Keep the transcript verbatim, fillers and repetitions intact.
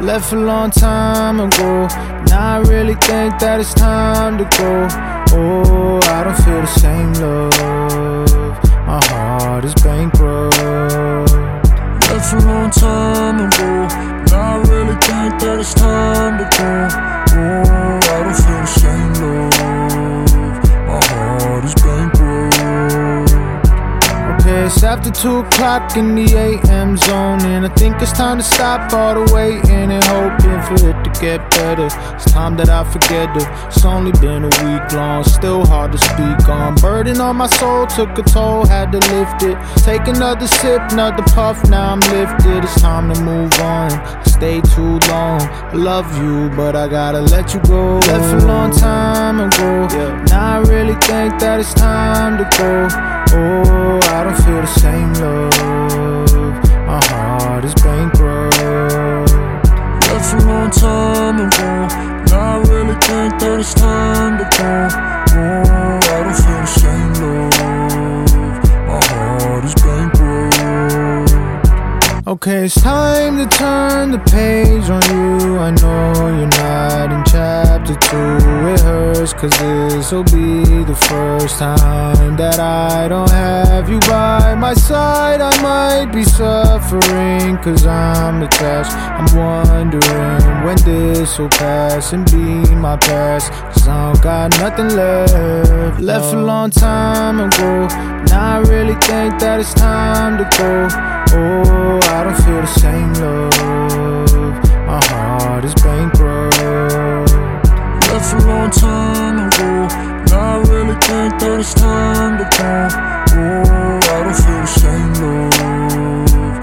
Left a long time ago. Now I really think that it's time to go. Oh, I don't feel the same love. My heart is bankrupt. Left a long time ago. Now I really think that it's time to go. Oh, I don't feel the same love. My heart is bankrupt. Okay, it's after two o'clock in the A M zone, and I think it's time to stop all the waiting and hoping for it to get better. It's time that I forget it. It's only been a week long, still hard to speak on. Burden on my soul took a toll, had to lift it. Take another sip, another puff, now I'm lifted. It's time to move on. I stayed too long. I love you, but I gotta let you go. Left a long time ago. Now I really think that it's time to go. Oh, I don't feel the same love. My heart is bankrupt. Left a long time ago. Now I really think that it's time to go. Oh, I don't feel the same love. My heart is bankrupt. Okay, it's time to turn the page on you. I know you're not in chapter two. It hurts cause this'll be the first time that I don't have you by my side. I might be suffering cause I'm attached. I'm wondering when this'll pass and be my past, cause I don't got nothing left. Left a long time ago. Now I really think that it's time to go. Oh, I don't feel the same love. My heart is bankrupt. Left a long time ago. Now I really think that it's time to go. Oh, I don't feel the same love.